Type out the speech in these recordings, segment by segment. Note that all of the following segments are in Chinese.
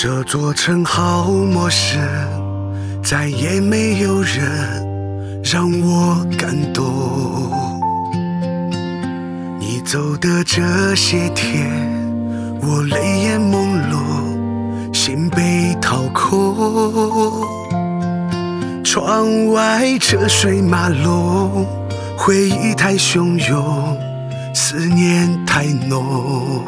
这座城好陌生，再也没有人让我感动。你走的这些天，我泪眼朦胧，心被掏空。窗外车水马龙，回忆太汹涌，思念太浓。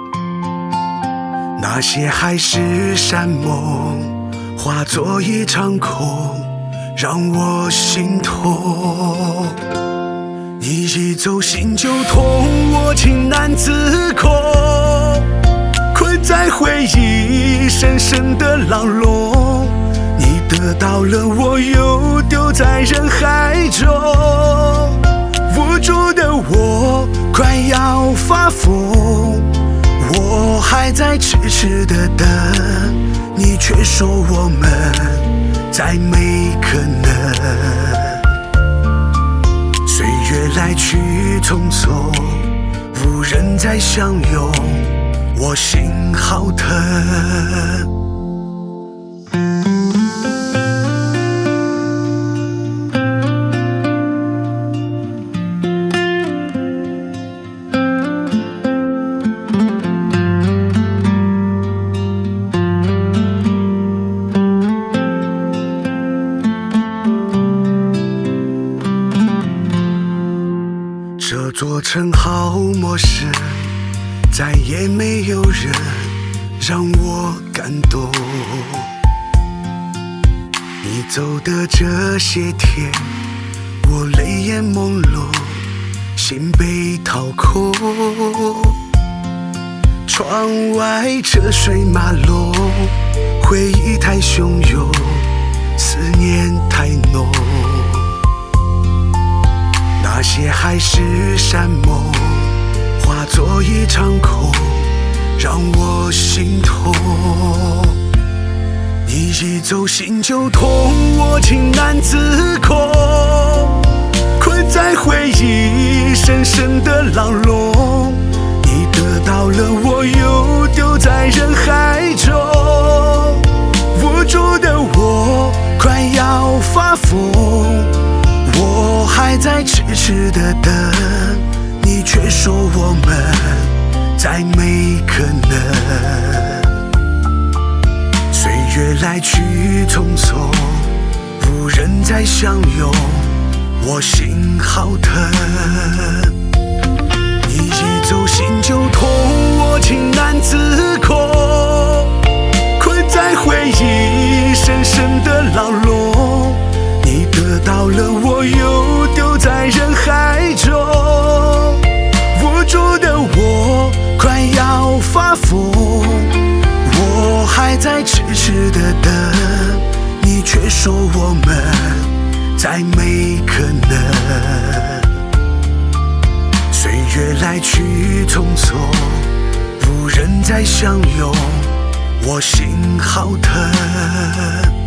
那些海誓山盟化作一场空，让我心痛。你一走心就痛，我情难自控，困在回忆深深的牢笼。你得到了我，又丢在人海中，无助的我快要发疯。我还在痴痴的等，你却说我们再没可能。岁月来去匆匆，无人再相拥，我心好疼。这座城好陌生，再也没有人让我感动。你走的这些天，我泪眼朦胧，心被掏空。窗外车水马龙，回忆太汹涌，思念太浓。那些海誓山盟化作一场空，让我心痛。你一走心就痛，我情难自控，困在回忆深深的牢笼。你得到了我，又丢在人海中，无助的我快要发疯。我还在痴痴的等，你却说我们再没可能。岁月来去匆匆，无人再相拥，我心好疼。你一走心就痛，我情难自控，困在回忆深深的牢笼。你得到了我，又丢在人海中，无助的我快要发疯。我还在痴痴的等，你却说我们再没可能。岁月来去匆匆，无人再相拥，我心好疼。